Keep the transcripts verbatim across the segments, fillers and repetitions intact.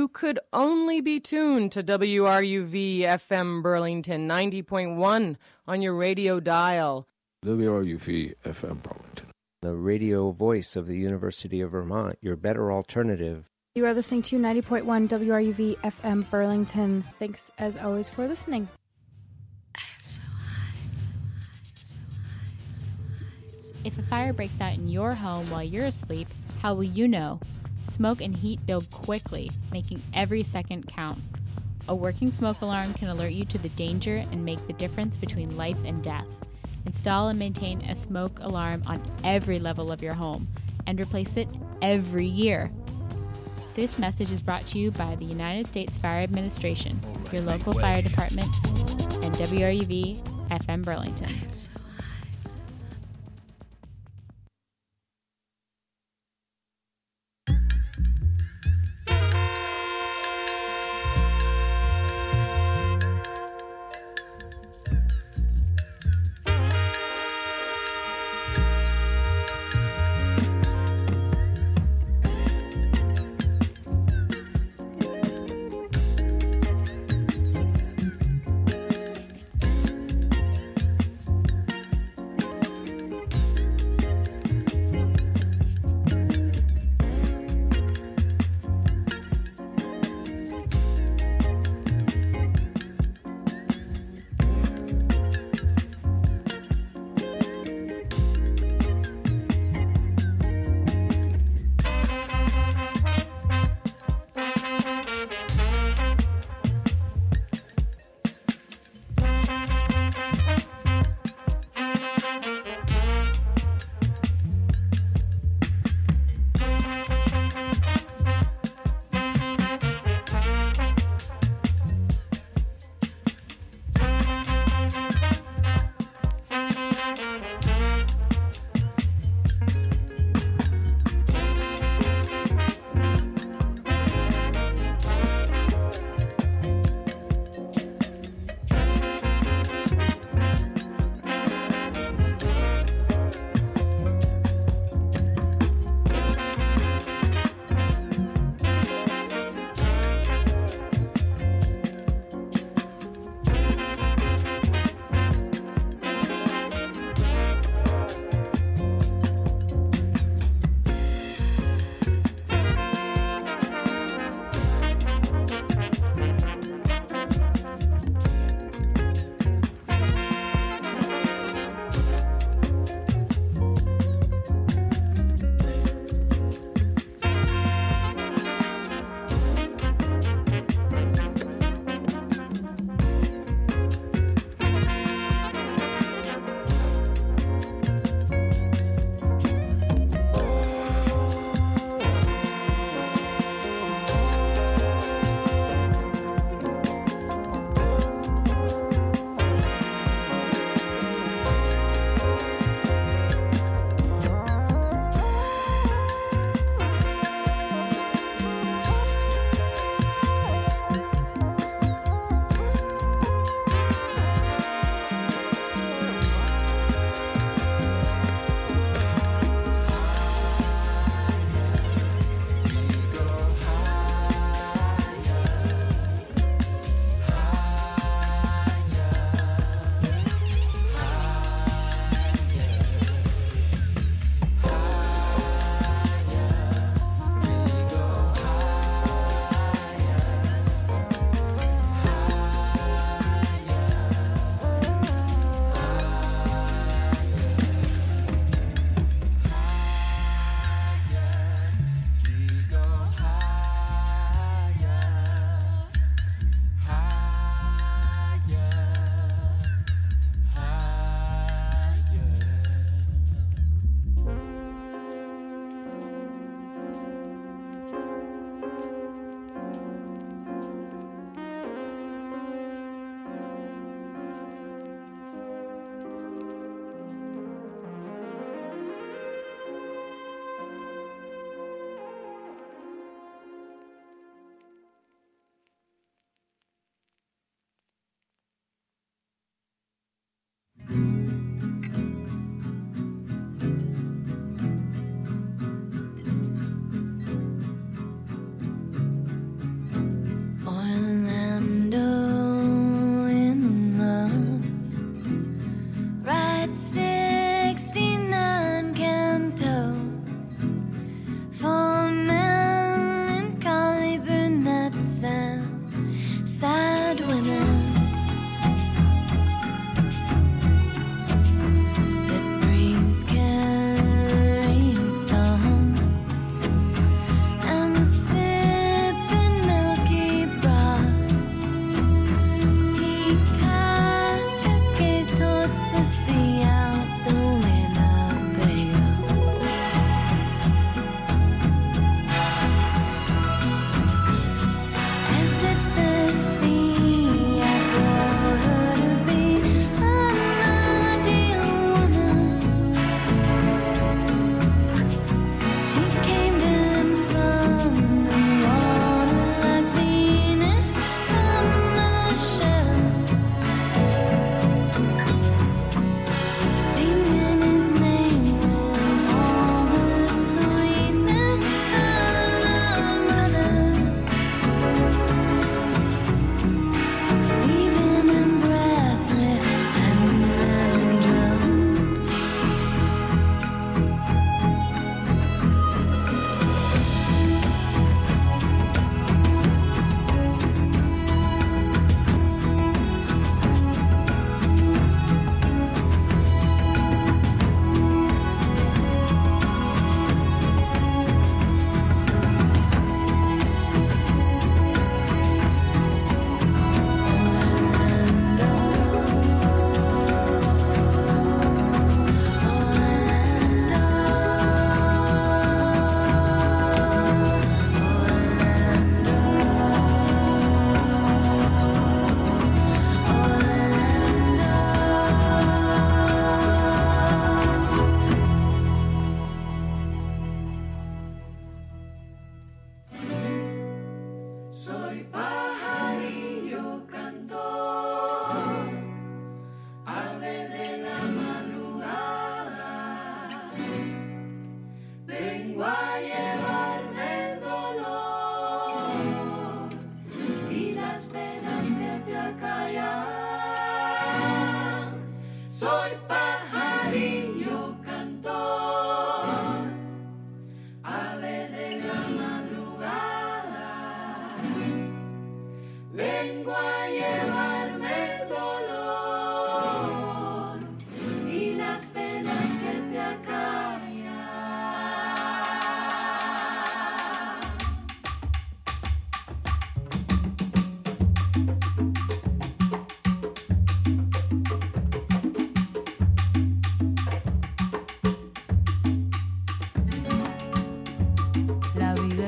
could only be tuned to W R U V F M Burlington ninety point one on your radio dial. W R U V F M Burlington, the radio voice of the University of Vermont, your better alternative. You are listening to ninety point one W R U V F M Burlington. Thanks, as always, for listening. If a fire breaks out in your home while you're asleep, how will you know? Smoke and heat build quickly, making every second count. A working smoke alarm can alert you to the danger and make the difference between life and death. Install and maintain a smoke alarm on every level of your home and replace it every year. This message is brought to you by the United States Fire Administration, your local fire department, and W R U V F M Burlington.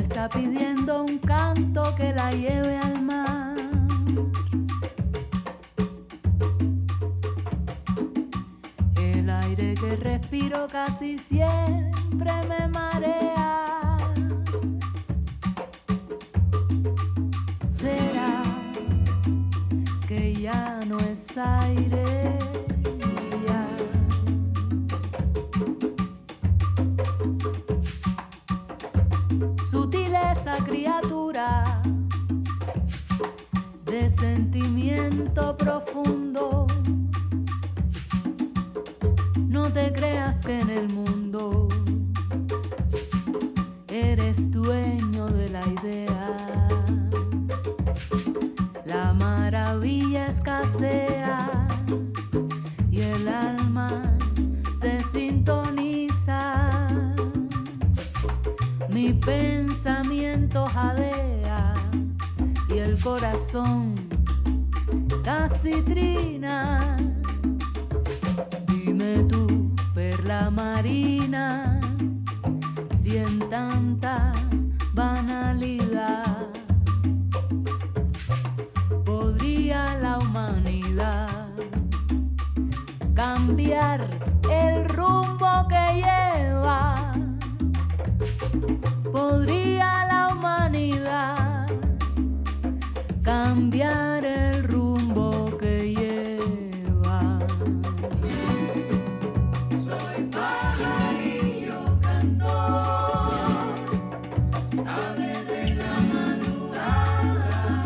está pidiendo un canto que la lleve al mar. El aire que respiro casi siempre me marea. ¿Será que ya no es aire? Ya. Sutileza, criatura de sentimiento profundo. No te creas que en el mundo eres dueño de la idea. La maravilla escasea y el alma se sintoniza. Mi pensamiento jadea y el corazón casi trina. Dime tú, perla marina, si en tanta banalidad podría la humanidad cambiar el rumbo que lleva. Podría la humanidad cambiar el rumbo que lleva. Soy pajarillo cantor, ave de la madrugada.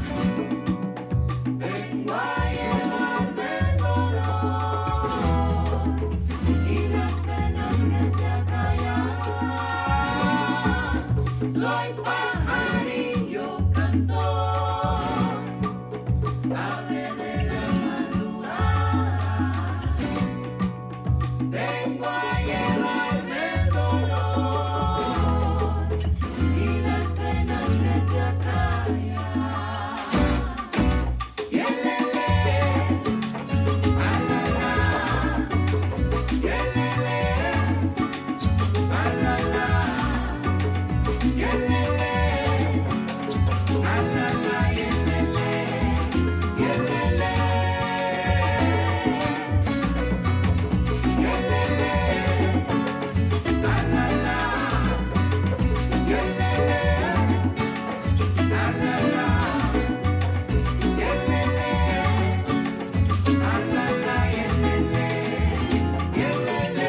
Vengo a llevarme el dolor y las penas que te acallan. Soy pajarillo cantor, ave de la madrugada. Vengo a llevarme el dolor y las penas que te acallan. Yelele, alala, yelele, alala. Yelele, alala, yelele, yelele, yelele, alala, yelele, alala, yelele, alala, yelele, yelele.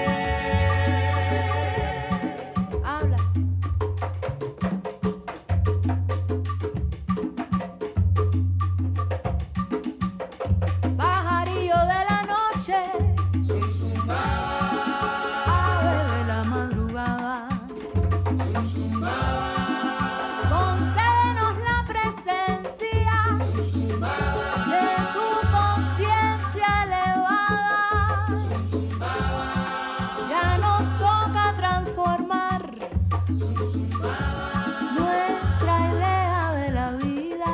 Habla. Pajarillo de la noche, ave de la madrugada, concédenos la presencia de tu conciencia elevada. Ya nos toca transformar nuestra idea de la vida.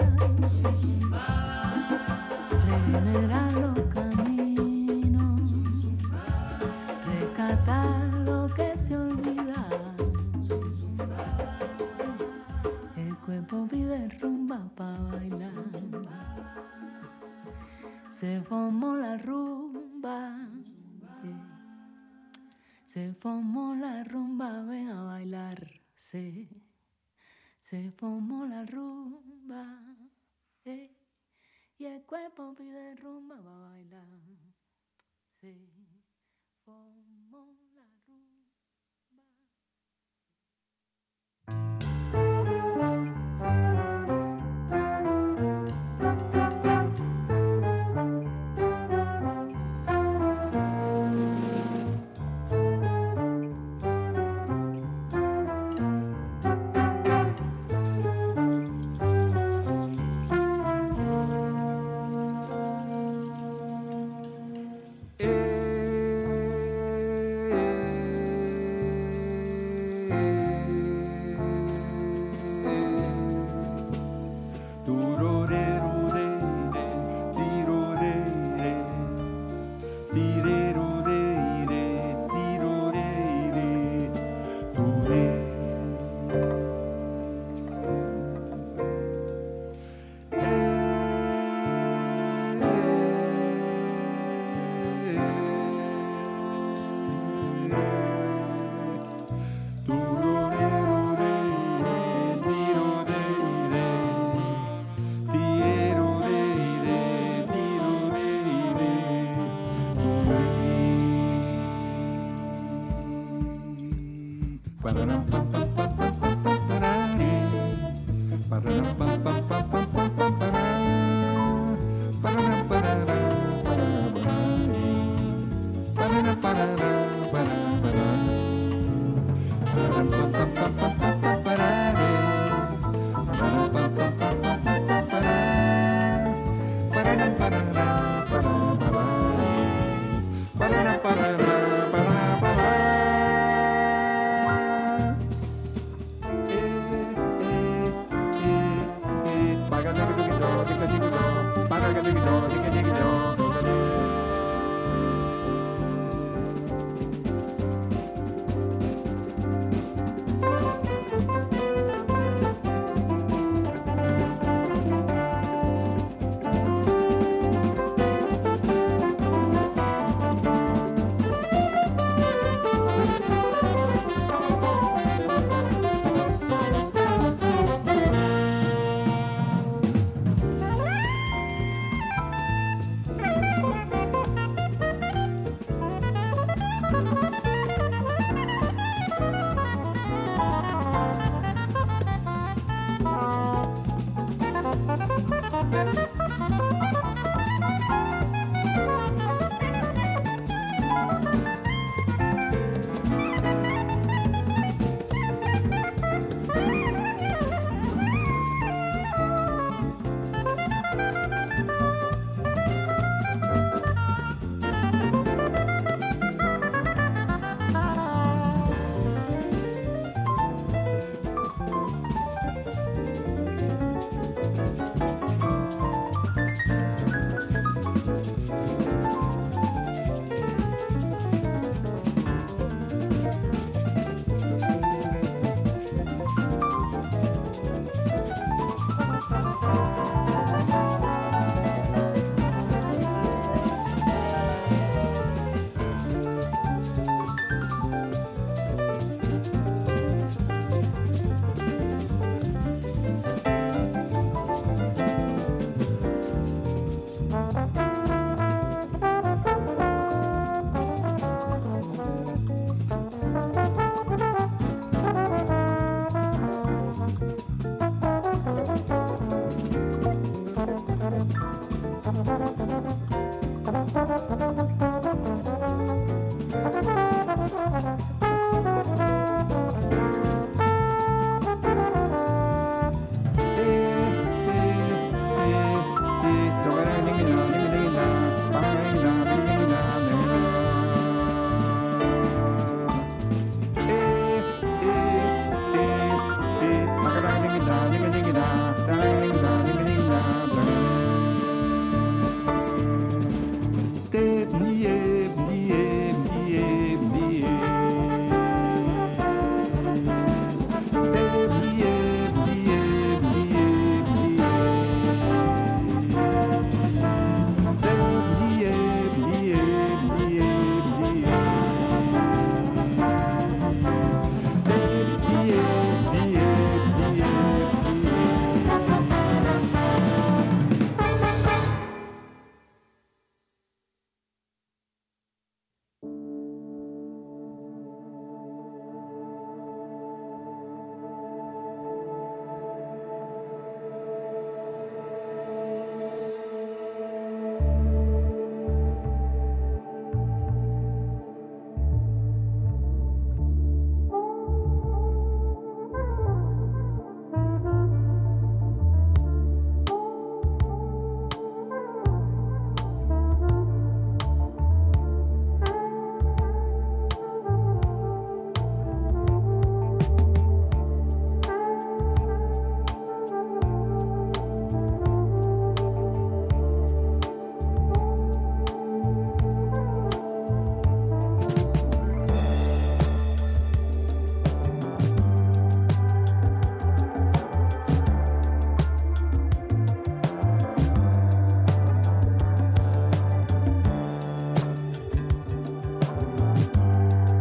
Regenerar los caminos, rescatar lo que se olvida. El cuerpo pide rumba pa' bailar. Se formó la rumba, eh. Se formó la rumba, ven a bailar. Se, se formó la rumba, eh. Y el cuerpo pide rumba para bailar. Se formó la rumba. Ba-da-dum, bum, bum, bum, bum, bum, ba-da-dee. Ba-da-dum, bum, bum, bum, bum,